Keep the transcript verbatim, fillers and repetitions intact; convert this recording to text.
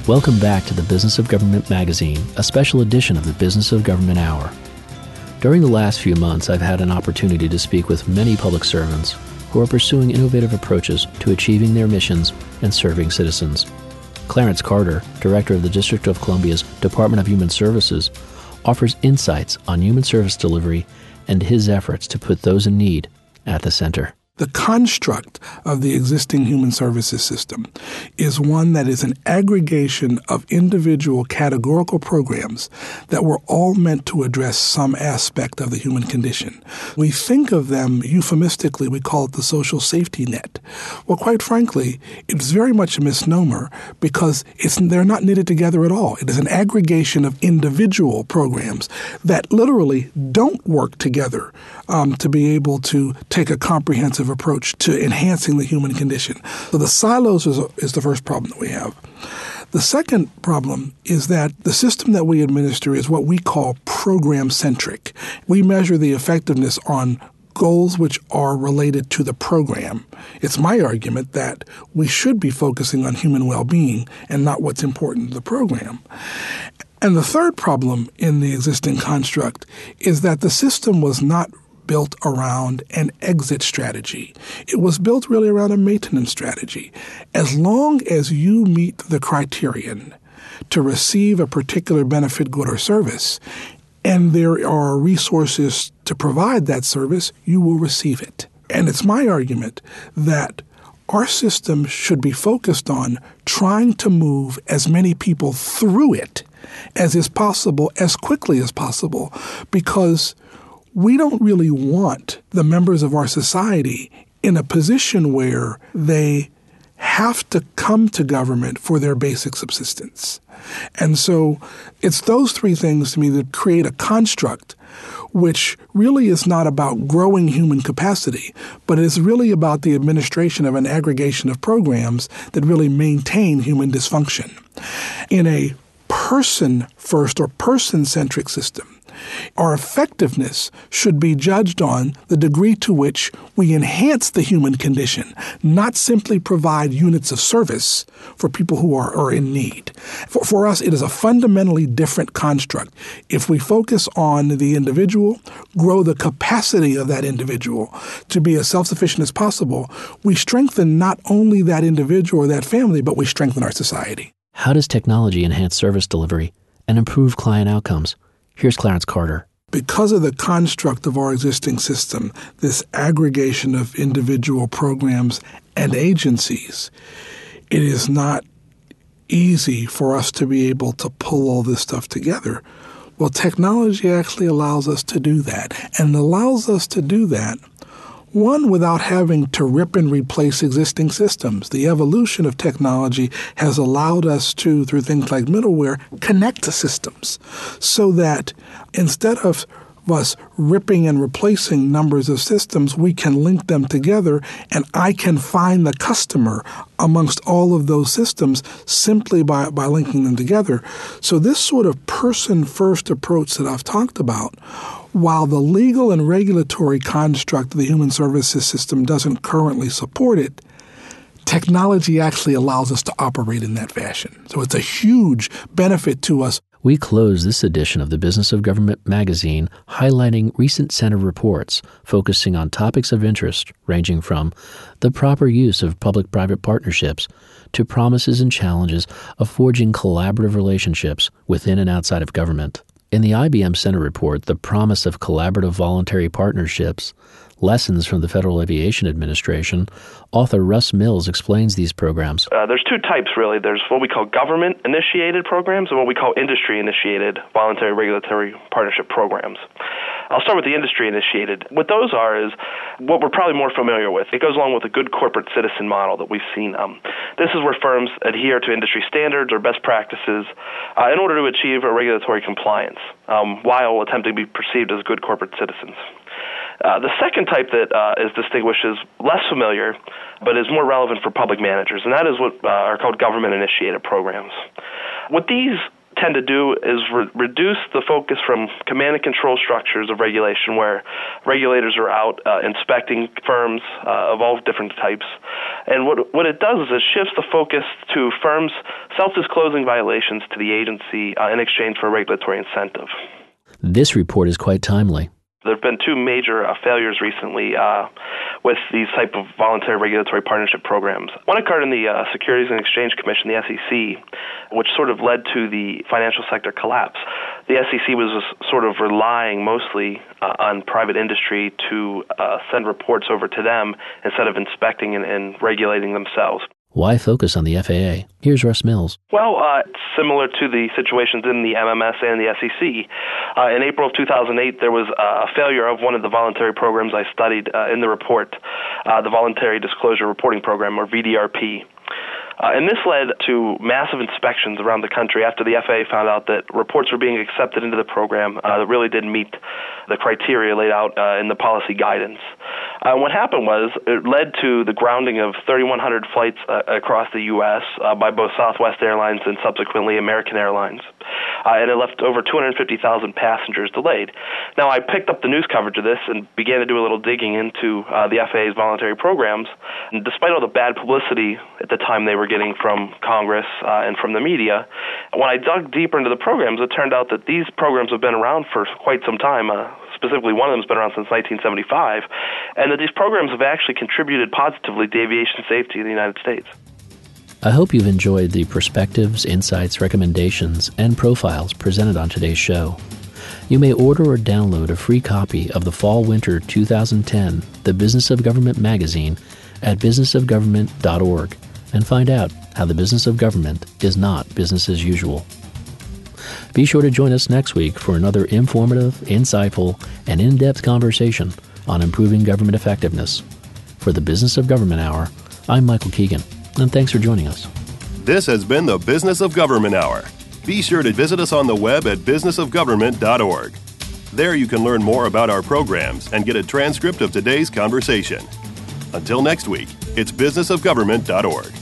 Welcome back to the Business of Government magazine, a special edition of the Business of Government Hour. During the last few months, I've had an opportunity to speak with many public servants who are pursuing innovative approaches to achieving their missions and serving citizens. Clarence Carter, Director of the District of Columbia's Department of Human Services, offers insights on human service delivery and his efforts to put those in need at the center. The construct of the existing human services system is one that is an aggregation of individual categorical programs that were all meant to address some aspect of the human condition. We think of them euphemistically, we call it the social safety net. Well, quite frankly, it's very much a misnomer because it's, they're not knitted together at all. It is an aggregation of individual programs that literally don't work together um, to be able to take a comprehensive approach to enhancing the human condition. So the silos is, is the first problem that we have. The second problem is that the system that we administer is what we call program-centric. We measure the effectiveness on goals which are related to the program. It's my argument that we should be focusing on human well-being and not what's important to the program. And the third problem in the existing construct is that the system was not built around an exit strategy. It was built really around a maintenance strategy. As long as you meet the criterion to receive a particular benefit, good, or service, and there are resources to provide that service, you will receive it. And it's my argument that our system should be focused on trying to move as many people through it as is possible, as quickly as possible, because we don't really want the members of our society in a position where they have to come to government for their basic subsistence. And so it's those three things to me that create a construct which really is not about growing human capacity, but is really about the administration of an aggregation of programs that really maintain human dysfunction. In a person-first or person-centric system, our effectiveness should be judged on the degree to which we enhance the human condition, not simply provide units of service for people who are, are in need. For, for us, it is a fundamentally different construct. If we focus on the individual, grow the capacity of that individual to be as self-sufficient as possible, we strengthen not only that individual or that family, but we strengthen our society. How does technology enhance service delivery and improve client outcomes? Here's Clarence Carter. Because of the construct of our existing system, this aggregation of individual programs and agencies, it is not easy for us to be able to pull all this stuff together. Well, technology actually allows us to do that, and allows us to do that, one, without having to rip and replace existing systems. The evolution of technology has allowed us to, through things like middleware, connect to systems so that instead of us ripping and replacing numbers of systems, we can link them together, and I can find the customer amongst all of those systems simply by, by linking them together. So this sort of person-first approach that I've talked about, while the legal and regulatory construct of the human services system doesn't currently support it, technology actually allows us to operate in that fashion. So it's a huge benefit to us. We close this edition of the Business of Government magazine highlighting recent Center reports focusing on topics of interest ranging from the proper use of public-private partnerships to promises and challenges of forging collaborative relationships within and outside of government. In the I B M Center report, The Promise of Collaborative Voluntary Partnerships, Lessons from the Federal Aviation Administration, author Russ Mills explains these programs. Uh, there's two types, really. There's what we call government-initiated programs and what we call industry-initiated voluntary regulatory partnership programs. I'll start with the industry-initiated. What those are is what we're probably more familiar with. It goes along with a good corporate citizen model that we've seen. Um, this is where firms adhere to industry standards or best practices uh, in order to achieve a regulatory compliance um, while attempting to be perceived as good corporate citizens. Uh, the second type that uh, is distinguished is less familiar, but is more relevant for public managers, and that is what uh, are called government-initiated programs. What these tend to do is re- reduce the focus from command and control structures of regulation, where regulators are out uh, inspecting firms uh, of all different types. And what what it does is it shifts the focus to firms self-disclosing violations to the agency uh, in exchange for a regulatory incentive. This report is quite timely. There have been two major uh, failures recently uh, with these type of voluntary regulatory partnership programs. One occurred in the uh, Securities and Exchange Commission, the S E C, which sort of led to the financial sector collapse. The S E C was sort of relying mostly uh, on private industry to uh, send reports over to them instead of inspecting and, and regulating themselves. Why focus on the F A A? Here's Russ Mills. Well, uh, it's similar to the situations in the M M S and the S E C. Uh, in April of two thousand eight, there was a failure of one of the voluntary programs I studied uh, in the report, uh, the Voluntary Disclosure Reporting Program, or V D R P. Uh, and this led to massive inspections around the country after the F A A found out that reports were being accepted into the program uh, that really didn't meet the criteria laid out uh, in the policy guidance. Uh, what happened was it led to the grounding of thirty-one hundred flights uh, across the U S uh, by both Southwest Airlines and subsequently American Airlines. Uh, and it left over two hundred fifty thousand passengers delayed. Now, I picked up the news coverage of this and began to do a little digging into uh, the F A A's voluntary programs. And despite all the bad publicity at the time they were getting from Congress uh, and from the media, when I dug deeper into the programs, it turned out that these programs have been around for quite some time. Uh, specifically, one of them has been around since nineteen seventy-five, and that these programs have actually contributed positively to aviation safety in the United States. I hope you've enjoyed the perspectives, insights, recommendations, and profiles presented on today's show. You may order or download a free copy of the Fall-Winter two thousand ten The Business of Government magazine at business of government dot org and find out how the business of government is not business as usual. Be sure to join us next week for another informative, insightful, and in-depth conversation on improving government effectiveness. For the Business of Government Hour, I'm Michael Keegan, and thanks for joining us. This has been the Business of Government Hour. Be sure to visit us on the web at business of government dot org. There you can learn more about our programs and get a transcript of today's conversation. Until next week, it's business of government dot org.